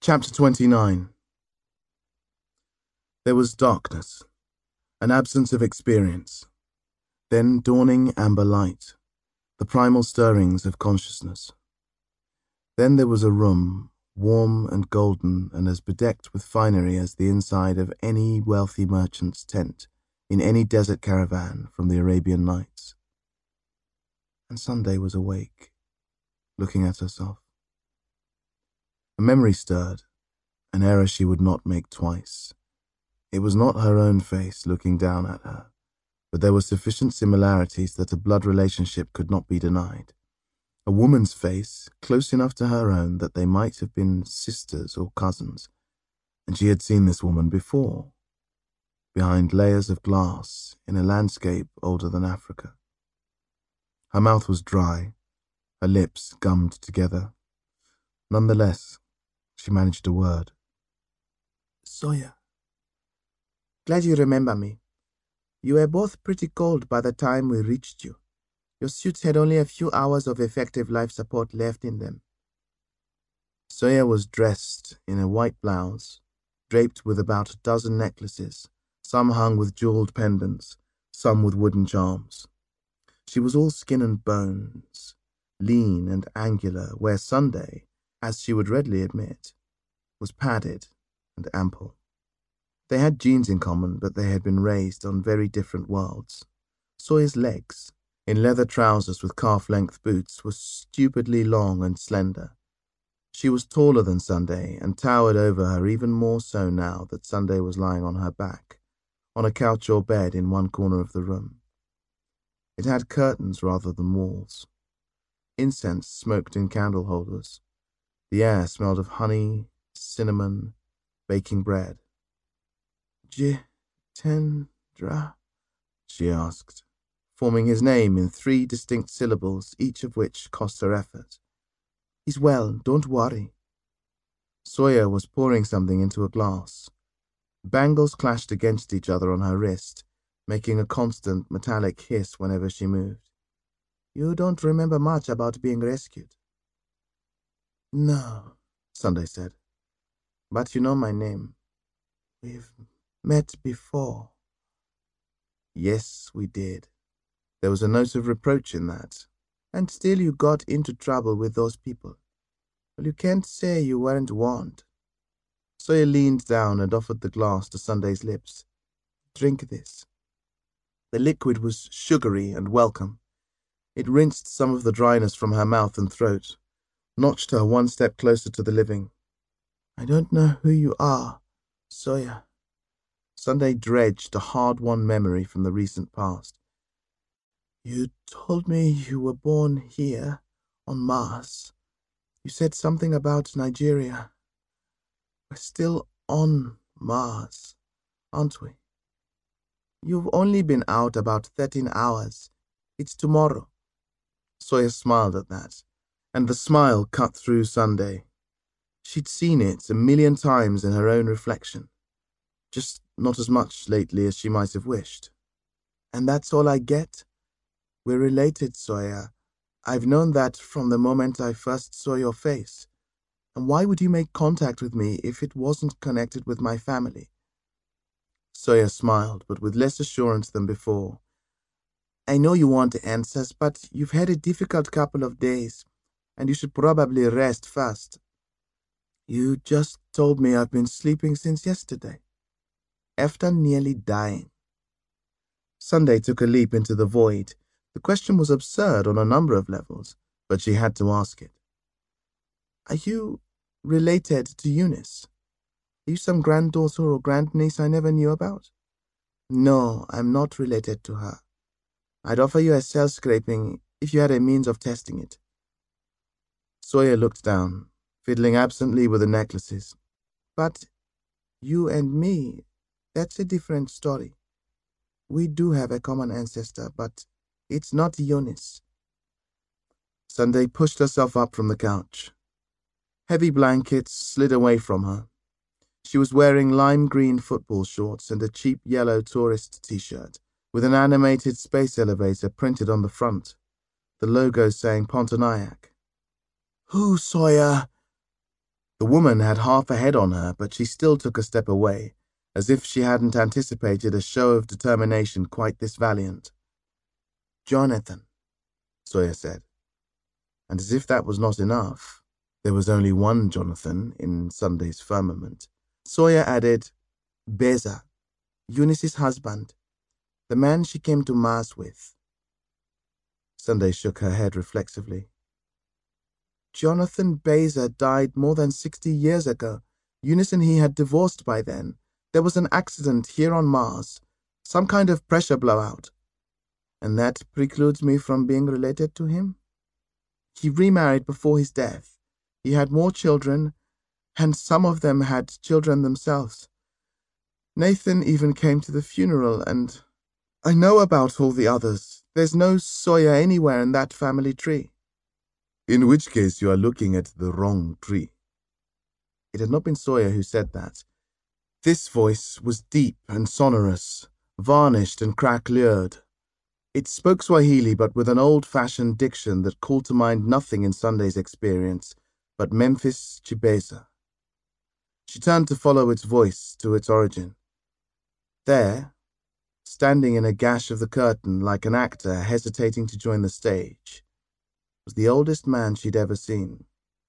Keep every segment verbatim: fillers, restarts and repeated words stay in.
Chapter twenty-nine. There was darkness, an absence of experience, then dawning amber light, the primal stirrings of consciousness. Then there was a room, warm and golden and as bedecked with finery as the inside of any wealthy merchant's tent in any desert caravan from the Arabian Nights. And Sunday was awake, looking at herself. A memory stirred, an error she would not make twice. It was not her own face looking down at her, but there were sufficient similarities that a blood relationship could not be denied. A woman's face, close enough to her own that they might have been sisters or cousins, and she had seen this woman before, behind layers of glass in a landscape older than Africa. Her mouth was dry, her lips gummed together. Nonetheless, she managed a word. Sawyer. Glad you remember me. You were both pretty cold by the time we reached you. Your suits had only a few hours of effective life support left in them. Sawyer was dressed in a white blouse, draped with about a dozen necklaces, some hung with jeweled pendants, some with wooden charms. She was all skin and bones, lean and angular, where Sunday, as she would readily admit, was padded and ample. They had genes in common, but they had been raised on very different worlds. Sawyer's legs, in leather trousers with calf-length boots, were stupidly long and slender. She was taller than Sunday and towered over her even more so now that Sunday was lying on her back, on a couch or bed in one corner of the room. It had curtains rather than walls. Incense smoked in candle holders. The air smelled of honey, cinnamon, baking bread. Jitendra? She asked, forming his name in three distinct syllables, each of which cost her effort. He's well, don't worry. Sawyer was pouring something into a glass. Bangles clashed against each other on her wrist, making a constant metallic hiss whenever she moved. You don't remember much about being rescued. No, Sunday said. But you know my name. We've met before. Yes, we did. There was a note of reproach in that. And still you got into trouble with those people. Well, you can't say you weren't warned. Sawyer leaned down and offered the glass to Sunday's lips. Drink this. The liquid was sugary and welcome. It rinsed some of the dryness from her mouth and throat, notched her one step closer to the living. I don't know who you are, Sawyer. Sunday dredged a hard-won memory from the recent past. You told me you were born here, on Mars. You said something about Nigeria. We're still on Mars, aren't we? You've only been out about thirteen hours. It's tomorrow. Sawyer smiled at that, and the smile cut through Sunday. She'd seen it a million times in her own reflection, just not as much lately as she might have wished. And that's all I get? We're related, Sawyer. I've known that from the moment I first saw your face. And why would you make contact with me if it wasn't connected with my family? Sawyer smiled, but with less assurance than before. I know you want answers, but you've had a difficult couple of days, and you should probably rest first. You just told me I've been sleeping since yesterday, after nearly dying. Sunday took a leap into the void. The question was absurd on a number of levels, but she had to ask it. Are you related to Eunice? Are you some granddaughter or grandniece I never knew about? No, I'm not related to her. I'd offer you a cell scraping if you had a means of testing it. Sawyer looked down, fiddling absently with the necklaces. But you and me, that's a different story. We do have a common ancestor, but it's not Eunice. Sunday pushed herself up from the couch. Heavy blankets slid away from her. She was wearing lime green football shorts and a cheap yellow tourist t-shirt with an animated space elevator printed on the front, the logo saying Pontonayak. Who, Sawyer? The woman had half a head on her, but she still took a step away, as if she hadn't anticipated a show of determination quite this valiant. Jonathan, Sawyer said. And as if that was not enough, there was only one Jonathan in Sunday's firmament, Sawyer added, Beza, Eunice's husband, the man she came to Mars with. Sunday shook her head reflexively. Jonathan Beza died more than sixty years ago. Eunice and he had divorced by then. There was an accident here on Mars, some kind of pressure blowout. And that precludes me from being related to him? He remarried before his death. He had more children, and some of them had children themselves. Nathan even came to the funeral, and I know about all the others. There's no Sawyer anywhere in that family tree. In which case you are looking at the wrong tree. It had not been Sawyer who said that. This voice was deep and sonorous, varnished and crack-lured. It spoke Swahili, but with an old-fashioned diction that called to mind nothing in Sunday's experience but Memphis Chibesa. She turned to follow its voice to its origin. There, standing in a gash of the curtain like an actor hesitating to join the stage, was the oldest man she'd ever seen.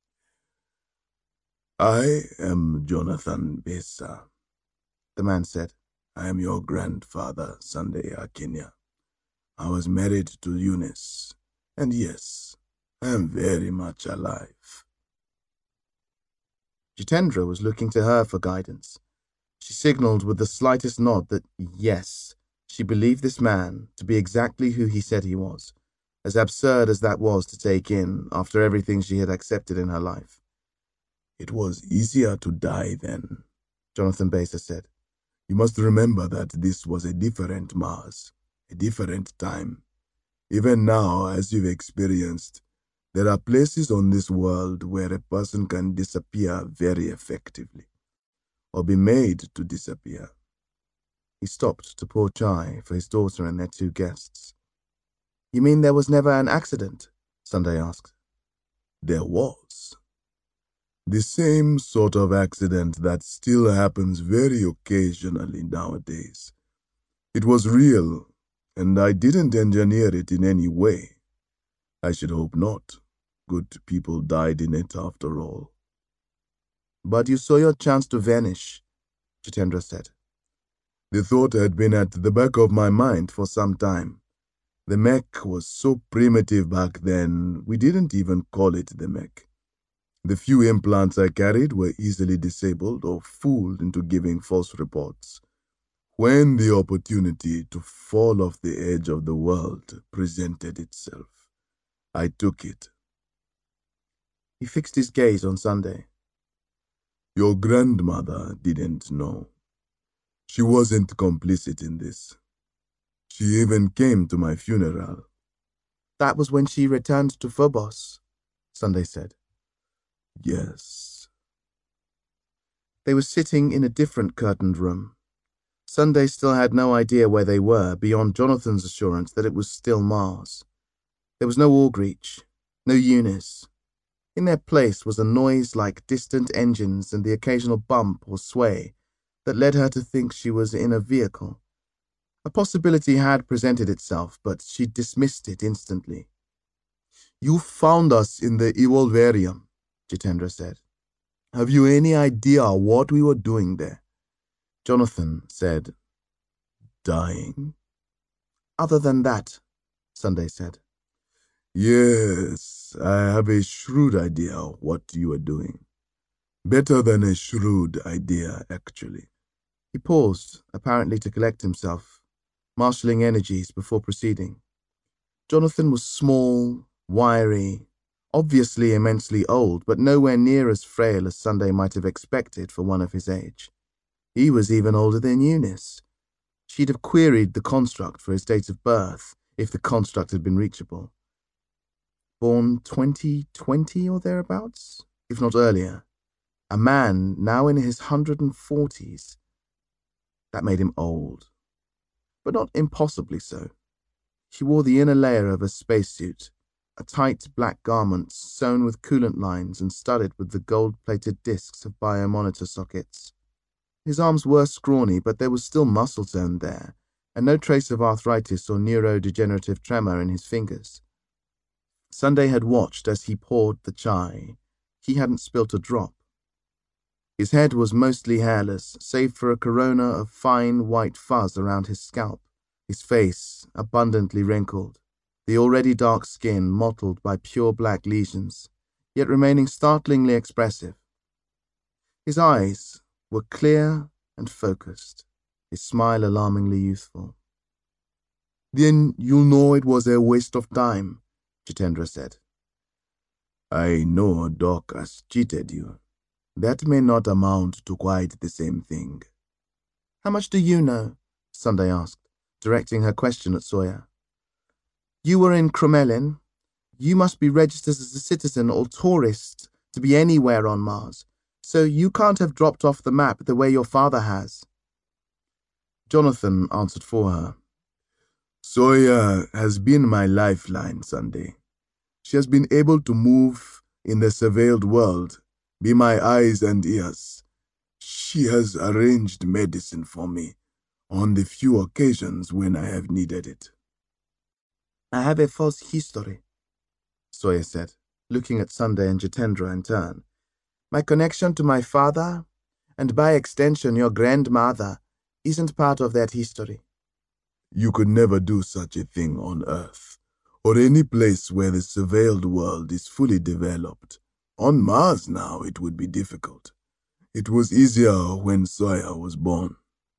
I am Jonathan Beza, the man said. I am your grandfather, Sunday Akinya. I was married to Eunice, and yes, I am very much alive. Jitendra was looking to her for guidance. She signaled with the slightest nod that, yes, she believed this man to be exactly who he said he was, as absurd as that was to take in after everything she had accepted in her life. It was easier to die then, Jonathan Beza said. You must remember that this was a different Mars, a different time. Even now, as you've experienced, there are places on this world where a person can disappear very effectively, or be made to disappear. He stopped to pour chai for his daughter and their two guests. You mean there was never an accident? Sunday asked. There was. The same sort of accident that still happens very occasionally nowadays. It was real, and I didn't engineer it in any way. I should hope not. Good people died in it after all. But you saw your chance to vanish, Jitendra said. The thought had been at the back of my mind for some time. The mech was so primitive back then, we didn't even call it the mech. The few implants I carried were easily disabled or fooled into giving false reports. When the opportunity to fall off the edge of the world presented itself, I took it. He fixed his gaze on Sunday. Your grandmother didn't know. She wasn't complicit in this. She even came to my funeral. That was when she returned to Phobos, Sunday said. Yes. They were sitting in a different curtained room. Sunday still had no idea where they were, beyond Jonathan's assurance that it was still Mars. There was no Augreach, no Eunice. In their place was a noise like distant engines and the occasional bump or sway that led her to think she was in a vehicle. A possibility had presented itself, but she dismissed it instantly. You found us in the Evolvarium, Jitendra said. Have you any idea what we were doing there? Jonathan said, Dying. Other than that, Sunday said. Yes, I have a shrewd idea what you are doing. Better than a shrewd idea, actually. He paused, apparently to collect himself, marshalling energies before proceeding. Jonathan was small, wiry, obviously immensely old, but nowhere near as frail as Sunday might have expected for one of his age. He was even older than Eunice. She'd have queried the construct for his date of birth, if the construct had been reachable. Born twenty twenty or thereabouts, if not earlier. A man now in his hundred and forties. That made him old, but not impossibly so. He wore the inner layer of a spacesuit, a tight black garment sewn with coolant lines and studded with the gold-plated discs of biomonitor sockets. His arms were scrawny, but there was still muscle tone there, and no trace of arthritis or neurodegenerative tremor in his fingers. Sunday had watched as he poured the chai. He hadn't spilt a drop. His head was mostly hairless, save for a corona of fine white fuzz around his scalp, his face abundantly wrinkled, the already dark skin mottled by pure black lesions, yet remaining startlingly expressive. His eyes were clear and focused, his smile alarmingly youthful. "Then you'll know it was a waste of time," Jitendra said. "I know Doc has cheated you. That may not amount to quite the same thing." "How much do you know?" Sunday asked, directing her question at Sawyer. "You were in Cromelin. You must be registered as a citizen or tourist to be anywhere on Mars, so you can't have dropped off the map the way your father has." Jonathan answered for her. "Sawyer has been my lifeline, Sunday. She has been able to move in the surveilled world, be my eyes and ears. She has arranged medicine for me on the few occasions when I have needed it." "I have a false history," Sawyer said, looking at Sunday and Jitendra in turn. "My connection to my father, and by extension your grandmother, isn't part of that history." "You could never do such a thing on Earth, or any place where the surveilled world is fully developed. On Mars now it would be difficult. It was easier when Sawyer was born."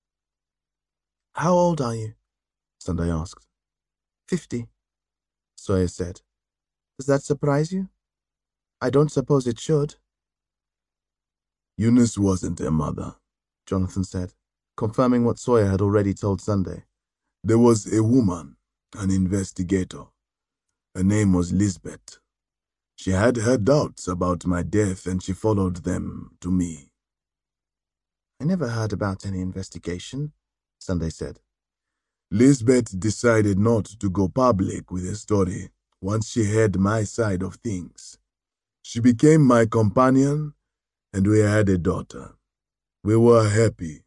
"How old are you?" Sunday asked. Fifty, Sawyer said. "Does that surprise you? I don't suppose it should." "Eunice wasn't a mother," Jonathan said, confirming what Sawyer had already told Sunday. "There was a woman, an investigator. Her name was Lisbeth. She had her doubts about my death and she followed them to me." "I never heard about any investigation," Sunday said. "Lisbeth decided not to go public with the story once she heard my side of things. She became my companion and we had a daughter. We were happy.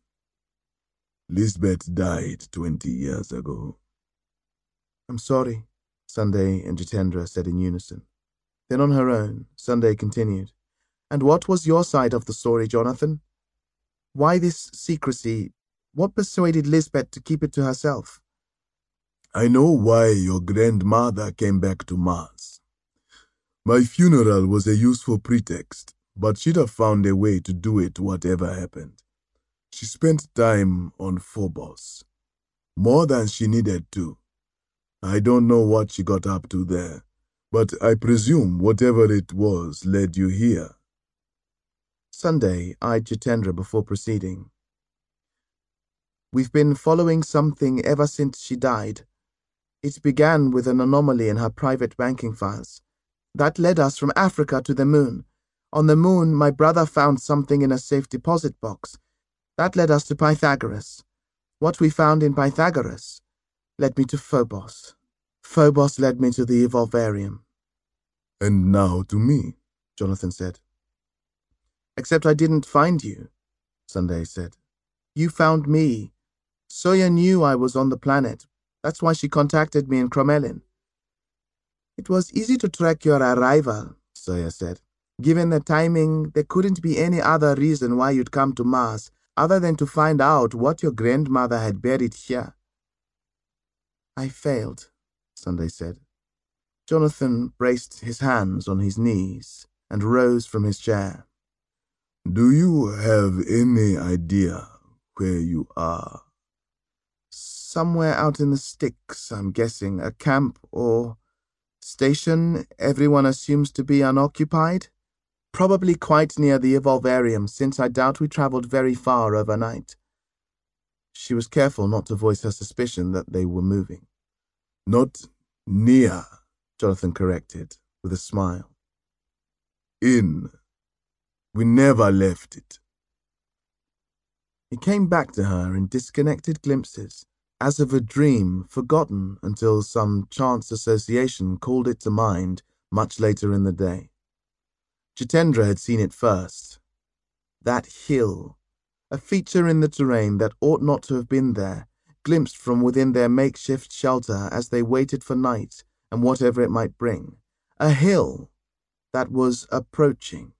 Lisbeth died twenty years ago." "I'm sorry," Sunday and Jitendra said in unison. Then on her own, Sunday continued. "And what was your side of the story, Jonathan? Why this secrecy? What persuaded Lisbeth to keep it to herself?" "I know why your grandmother came back to Mars. My funeral was a useful pretext, but she'd have found a way to do it whatever happened. She spent time on Phobos, more than she needed to. I don't know what she got up to there, but I presume whatever it was led you here." Sunday eyed Jitendra before proceeding. "We've been following something ever since she died. It began with an anomaly in her private banking files. That led us from Africa to the moon. On the moon, my brother found something in a safe deposit box. That led us to Pythagoras. What we found in Pythagoras led me to Phobos. Phobos led me to the Evolvarium." "And now to me," Jonathan said. "Except I didn't find you," Sunday said. "You found me. Sawyer knew I was on the planet. That's why she contacted me in Cromelin." "It was easy to track your arrival," Sawyer said. "Given the timing, there couldn't be any other reason why you'd come to Mars other than to find out what your grandmother had buried here." "I failed," Sunday said. Jonathan braced his hands on his knees and rose from his chair. "Do you have any idea where you are?" "Somewhere out in the sticks, I'm guessing. A camp or station everyone assumes to be unoccupied. Probably quite near the Evolvarium, since I doubt we traveled very far overnight." She was careful not to voice her suspicion that they were moving. "Not near," Jonathan corrected, with a smile. "In. We never left it." It came back to her in disconnected glimpses, as of a dream forgotten until some chance association called it to mind much later in the day. Jitendra had seen it first. That hill, a feature in the terrain that ought not to have been there, glimpsed from within their makeshift shelter as they waited for night and whatever it might bring. A hill that was approaching.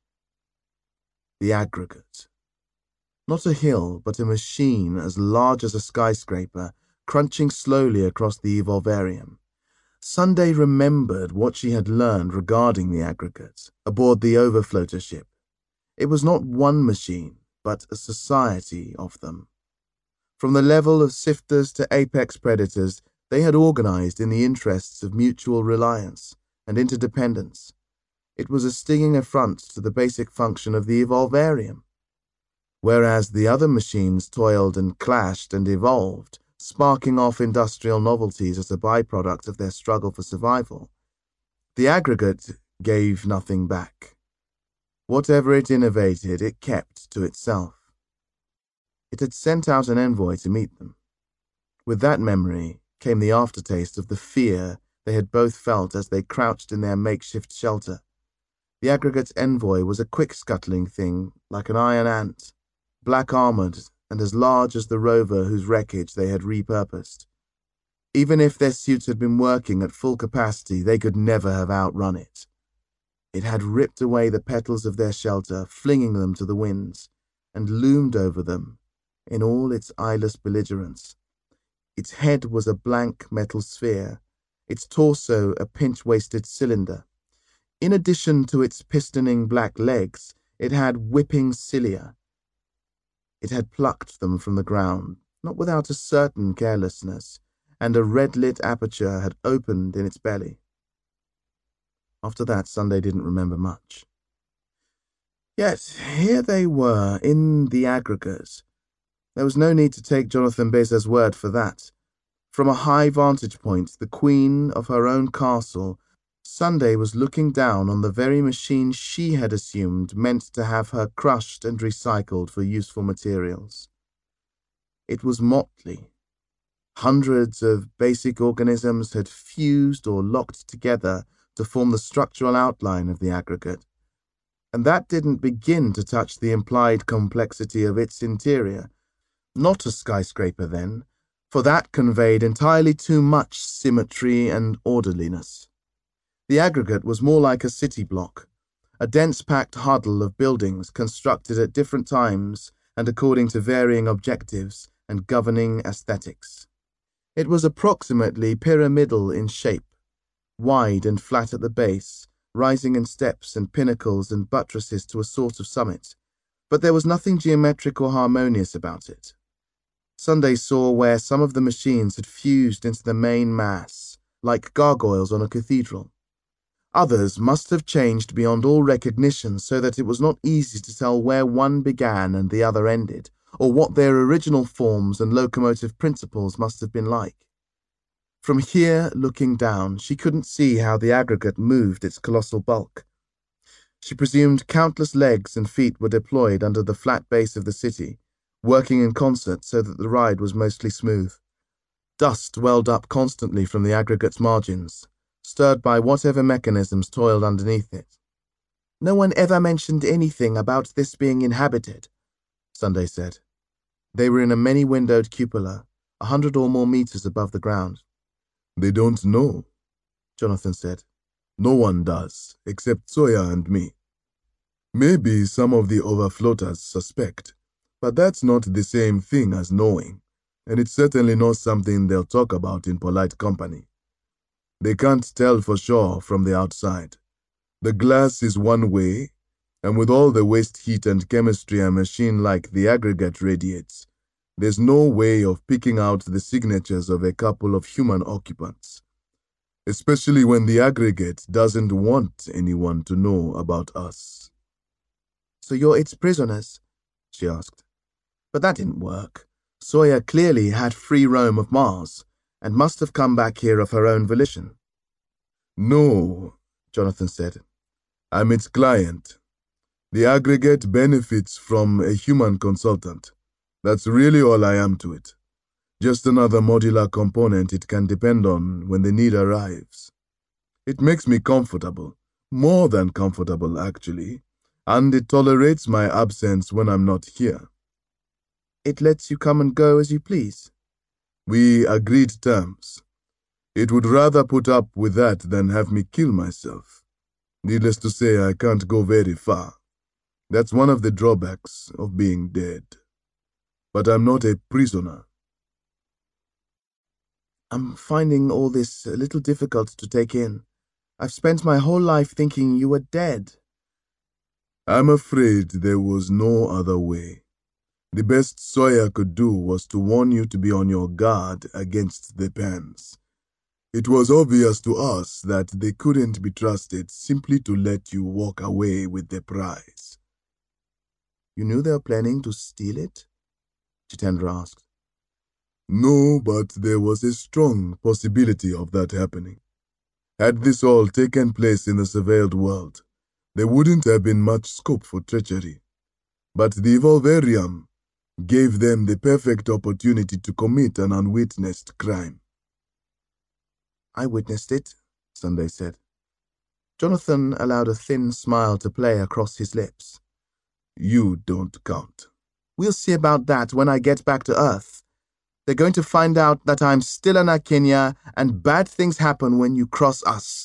The aggregate. Not a hill, but a machine as large as a skyscraper, crunching slowly across the Evolvarium. Sunday remembered what she had learned regarding the aggregates aboard the overfloater ship. It was not one machine, but a society of them. From the level of sifters to apex predators, they had organized in the interests of mutual reliance and interdependence. It was a stinging affront to the basic function of the Evolvarium. Whereas the other machines toiled and clashed and evolved, sparking off industrial novelties as a byproduct of their struggle for survival, the aggregate gave nothing back. Whatever it innovated, it kept to itself. It had sent out an envoy to meet them. With that memory came the aftertaste of the fear they had both felt as they crouched in their makeshift shelter. The aggregate's envoy was a quick-scuttling thing, like an iron ant, black-armored and as large as the rover whose wreckage they had repurposed. Even if their suits had been working at full capacity, they could never have outrun it. It had ripped away the petals of their shelter, flinging them to the winds, and loomed over them in all its eyeless belligerence. Its head was a blank metal sphere, its torso a pinch-waisted cylinder. In addition to its pistoning black legs, it had whipping cilia. It had plucked them from the ground, not without a certain carelessness, and a red-lit aperture had opened in its belly. After that, Sunday didn't remember much. Yet here they were, in the aggregates. There was no need to take Jonathan Beza's word for that. From a high vantage point, the queen of her own castle, Sunday was looking down on the very machine she had assumed meant to have her crushed and recycled for useful materials. It was motley. Hundreds of basic organisms had fused or locked together to form the structural outline of the aggregate, and that didn't begin to touch the implied complexity of its interior. Not a skyscraper, then, for that conveyed entirely too much symmetry and orderliness. The aggregate was more like a city block, a dense-packed huddle of buildings constructed at different times and according to varying objectives and governing aesthetics. It was approximately pyramidal in shape, wide and flat at the base, rising in steps and pinnacles and buttresses to a sort of summit, but there was nothing geometric or harmonious about it. Sunday saw where some of the machines had fused into the main mass, like gargoyles on a cathedral. Others must have changed beyond all recognition so that it was not easy to tell where one began and the other ended, or what their original forms and locomotive principles must have been like. From here, looking down, she couldn't see how the aggregate moved its colossal bulk. She presumed countless legs and feet were deployed under the flat base of the city, working in concert so that the ride was mostly smooth. Dust welled up constantly from the aggregate's margins, stirred by whatever mechanisms toiled underneath it. "No one ever mentioned anything about this being inhabited," Sunday said. They were in a many-windowed cupola, a hundred or more meters above the ground. "They don't know," Jonathan said. "No one does, except Sawyer and me. Maybe some of the overfloaters suspect, but that's not the same thing as knowing, and it's certainly not something they'll talk about in polite company. They can't tell for sure from the outside. The glass is one way, and with all the waste heat and chemistry a machine like the aggregate radiates, there's no way of picking out the signatures of a couple of human occupants, especially when the aggregate doesn't want anyone to know about us." "So you're its prisoners?" she asked. But that didn't work. Sawyer clearly had free roam of Mars, and must have come back here of her own volition. "No," Jonathan said. "I'm its client. The aggregate benefits from a human consultant. That's really all I am to it. Just another modular component it can depend on when the need arrives. It makes me comfortable, more than comfortable actually, and it tolerates my absence when I'm not here. It lets you come and go as you please. We agreed terms. It would rather put up with that than have me kill myself. Needless to say, I can't go very far. That's one of the drawbacks of being dead. But I'm not a prisoner. I'm finding all this a little difficult to take in. I've spent my whole life thinking you were dead. I'm afraid there was no other way. The best Sawyer could do was to warn you to be on your guard against the Pans. It was obvious to us that they couldn't be trusted simply to let you walk away with the prize. You knew they were planning to steal it? Jitendra asked. No, but there was a strong possibility of that happening. Had this all taken place in the surveilled world, there wouldn't have been much scope for treachery. But the Volverium gave them the perfect opportunity to commit an unwitnessed crime. I witnessed it, Sunday said. Jonathan allowed a thin smile to play across his lips. You don't count. We'll see about that when I get back to Earth. They're going to find out that I'm still an Akinya, and bad things happen when you cross us.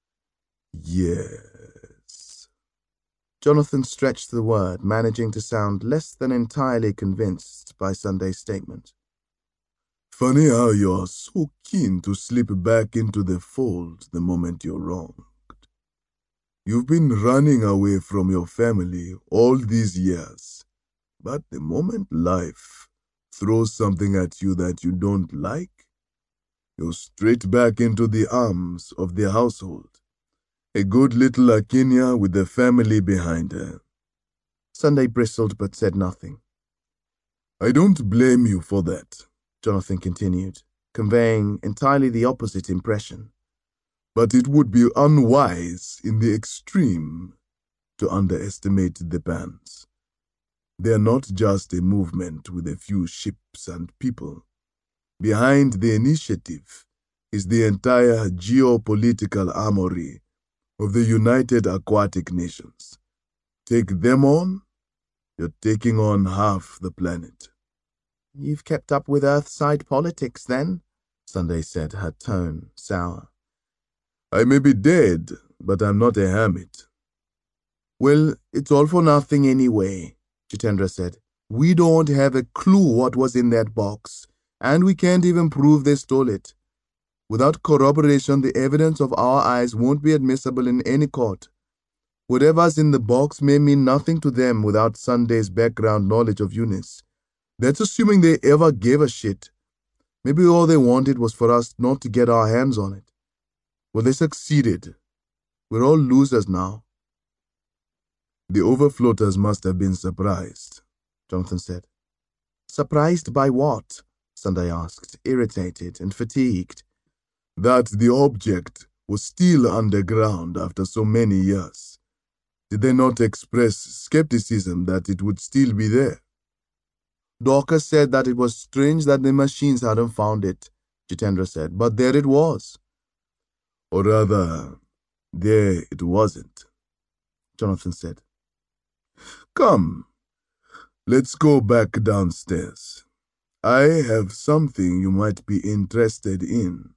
Yes. Jonathan stretched the word, managing to sound less than entirely convinced by Sunday's statement. Funny how you're so keen to slip back into the fold the moment you're wronged. You've been running away from your family all these years, but the moment life throws something at you that you don't like, you're straight back into the arms of the household. A good little Akinya with the family behind her. Sunday bristled but said nothing. I don't blame you for that, Jonathan continued, conveying entirely the opposite impression. But it would be unwise in the extreme to underestimate the Pans. They're not just a movement with a few ships and people. Behind the initiative is the entire geopolitical armory of the United Aquatic Nations. Take them on, you're taking on half the planet. You've kept up with Earthside politics, then? Sunday said, her tone sour. I may be dead, but I'm not a hermit. Well, it's all for nothing anyway, Jitendra said. We don't have a clue what was in that box, and we can't even prove they stole it. Without corroboration, the evidence of our eyes won't be admissible in any court. Whatever's in the box may mean nothing to them without Sunday's background knowledge of Eunice. That's assuming they ever gave a shit. Maybe all they wanted was for us not to get our hands on it. Well, they succeeded. We're all losers now. The overfloaters must have been surprised, Jonathan said. Surprised by what? Sunday asked, irritated and fatigued. That the object was still underground after so many years. Did they not express skepticism that it would still be there? Dawker said that it was strange that the machines hadn't found it, Jitendra said, but there it was. Or rather, there it wasn't, Jonathan said. Come, let's go back downstairs. I have something you might be interested in.